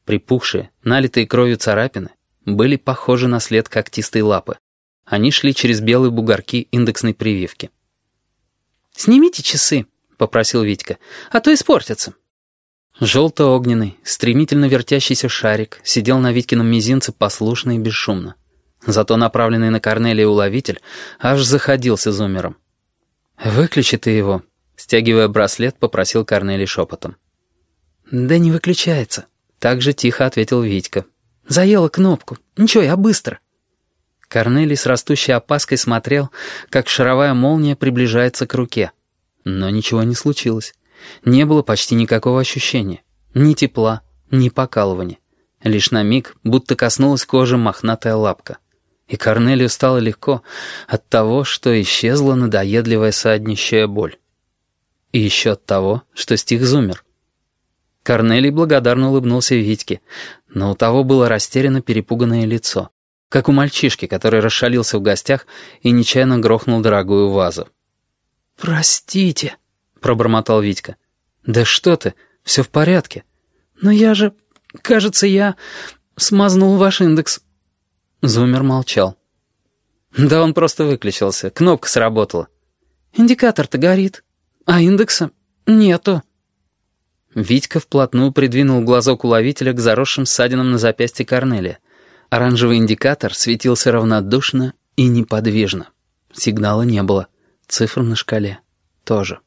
Припухшие, налитые кровью царапины были похожи на след когтистой лапы. Они шли через белые бугорки индексной прививки. «Снимите часы», — попросил Витька, — «а то испортятся». Желто-огненный, стремительно вертящийся шарик сидел на Витькином мизинце послушно и бесшумно. Зато направленный на Корнелия уловитель аж заходился зумером. «Выключи ты его», — стягивая браслет, попросил Корнелий шепотом. «Да не выключается», — так же тихо ответил Витька. «Заела кнопку. Ничего, я быстро». Корнелий с растущей опаской смотрел, как шаровая молния приближается к руке. Но ничего не случилось. Не было почти никакого ощущения. Ни тепла, ни покалывания. Лишь на миг будто коснулась кожи мохнатая лапка. И Корнелию стало легко от того, что исчезла надоедливая саднищая боль. И еще от того, что стих зумер. Корнелий благодарно улыбнулся Витьке, но у того было растерянно перепуганное лицо, как у мальчишки, который расшалился в гостях и нечаянно грохнул дорогую вазу. «Простите», — пробормотал Витька. «Да что ты, все в порядке». «Но я же... кажется, я смазнул ваш индекс». Зумер молчал. «Да он просто выключился, кнопка сработала». «Индикатор-то горит, а индекса нету». Витька вплотную придвинул глазок уловителя к заросшим ссадинам на запястье Корнелия. Оранжевый индикатор светился равнодушно и неподвижно. Сигнала не было, цифр на шкале тоже.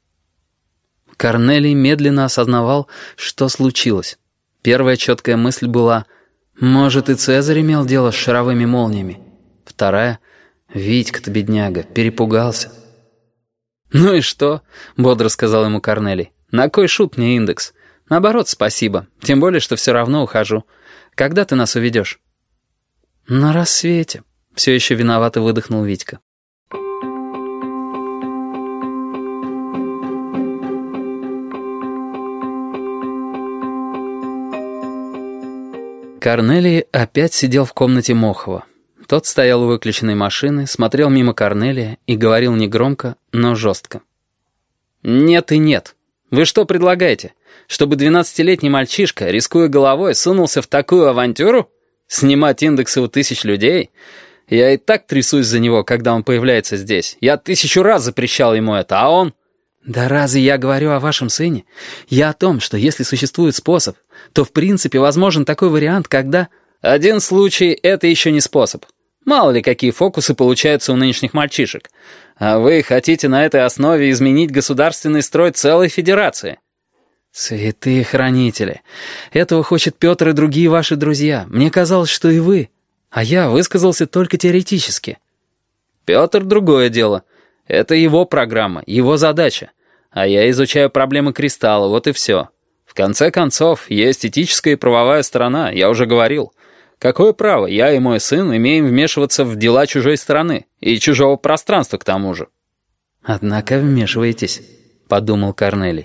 Корнелий медленно осознавал, что случилось. Первая четкая мысль была: может, и Цезарь имел дело с шаровыми молниями. Вторая: Витька-то, бедняга, перепугался. «Ну и что?» — бодро сказал ему Корнелий. «На кой шут мне индекс? Наоборот, спасибо. Тем более, что все равно ухожу. Когда ты нас уведешь?» «На рассвете», — все еще виновато выдохнул Витька. Корнелий опять сидел в комнате Мохова. Тот стоял у выключенной машины, смотрел мимо Корнелия и говорил негромко, но жестко. «Нет и нет. Вы что предлагаете? Чтобы 12-летний мальчишка, рискуя головой, сунулся в такую авантюру? Снимать индексы у тысяч людей? Я и так трясусь за него, когда он появляется здесь. Я 1000 раз запрещал ему это, а он...» «Да разве я говорю о вашем сыне? Я о том, что если существует способ, то в принципе возможен такой вариант, когда...» «Один случай — это еще не способ. Мало ли какие фокусы получаются у нынешних мальчишек. А вы хотите на этой основе изменить государственный строй целой федерации?» «Святые хранители. Этого хочет Петр и другие ваши друзья. Мне казалось, что и вы. А я высказался только теоретически». «Петр — другое дело. Это его программа, его задача. А я изучаю проблемы кристалла, вот и все. В конце концов, есть этическая и правовая сторона, я уже говорил. Какое право я и мой сын имеем вмешиваться в дела чужой страны и чужого пространства к тому же?» «Однако вмешиваетесь», — подумал Корнелий.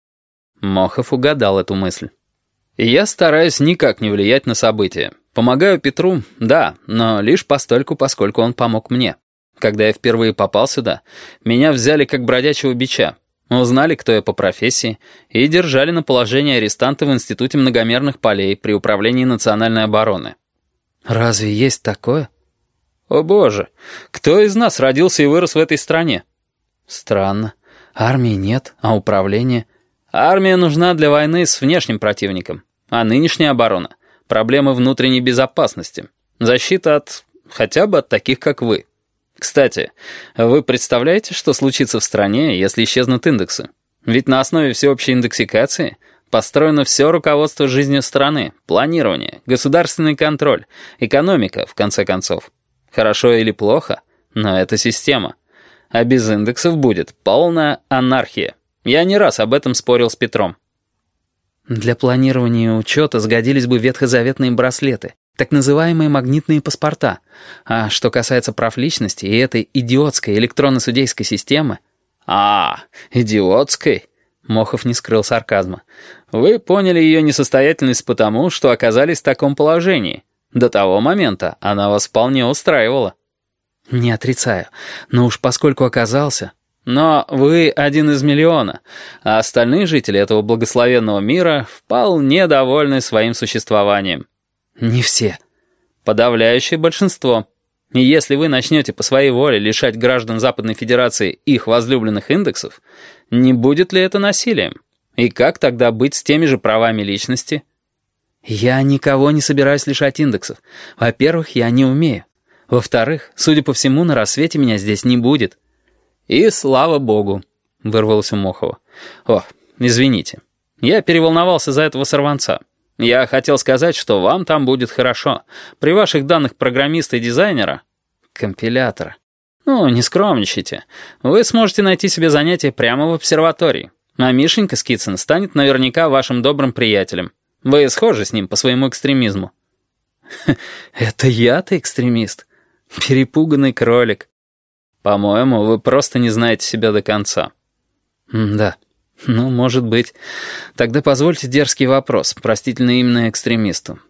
Мохов угадал эту мысль. «Я стараюсь никак не влиять на события. Помогаю Петру, да, но лишь постольку, поскольку он помог мне. Когда я впервые попал сюда, меня взяли как бродячего бича, узнали, кто я по профессии, и держали на положении арестанта в Институте многомерных полей при Управлении национальной обороны». «Разве есть такое?» «О боже, кто из нас родился и вырос в этой стране?» «Странно. Армии нет, а управление...» «Армия нужна для войны с внешним противником, а нынешняя оборона — проблемы внутренней безопасности, защита от... хотя бы от таких, как вы. Кстати, вы представляете, что случится в стране, если исчезнут индексы? Ведь на основе всеобщей индексикации построено все руководство жизнью страны, планирование, государственный контроль, экономика, в конце концов. Хорошо или плохо, но это система. А без индексов будет полная анархия. Я не раз об этом спорил с Петром». «Для планирования и учета сгодились бы ветхозаветные браслеты, так называемые магнитные паспорта. А что касается прав личности и этой идиотской электронно-судейской системы...» Идиотской?» Мохов не скрыл сарказма. «Вы поняли ее несостоятельность потому, что оказались в таком положении. До того момента она вас вполне устраивала». «Не отрицаю. Но уж поскольку оказался... Но вы один из миллиона, а остальные жители этого благословенного мира вполне довольны своим существованием. Не все. Подавляющее большинство. И если вы начнете по своей воле лишать граждан Западной Федерации их возлюбленных индексов, не будет ли это насилием? И как тогда быть с теми же правами личности? Я никого не собираюсь лишать индексов. Во-первых, я не умею. Во-вторых, судя по всему, на рассвете меня здесь не будет. «И слава богу», — вырвалось у Мохова. «О, извините, я переволновался за этого сорванца. Я хотел сказать, что вам там будет хорошо. При ваших данных программиста и дизайнера...» «Компилятора». «Ну, не скромничайте. Вы сможете найти себе занятие прямо в обсерватории. А Мишенька Скицын станет наверняка вашим добрым приятелем. Вы схожи с ним по своему экстремизму». «Это я-то экстремист? Перепуганный кролик». «По-моему, вы просто не знаете себя до конца». «Да, ну, может быть. Тогда позвольте дерзкий вопрос, простительный именно экстремисту.